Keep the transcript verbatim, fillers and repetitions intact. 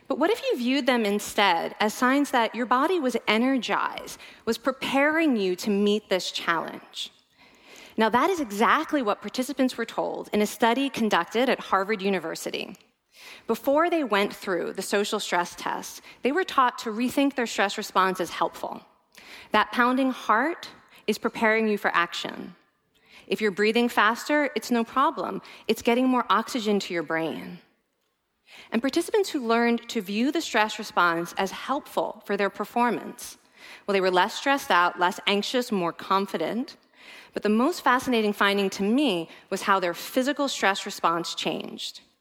But what if you viewed them instead as signs that your body was energized, was preparing you to meet this challenge? Now, that is exactly what participants were told in a study conducted at Harvard University. Before they went through the social stress test, they were taught to rethink their stress response as helpful. That pounding heart is preparing you for action. If you're breathing faster, it's no problem. It's getting more oxygen to your brain. And participants who learned to view the stress response as helpful for their performance, well, they were less stressed out, less anxious, more confident. But the most fascinating finding to me was how their physical stress response changed.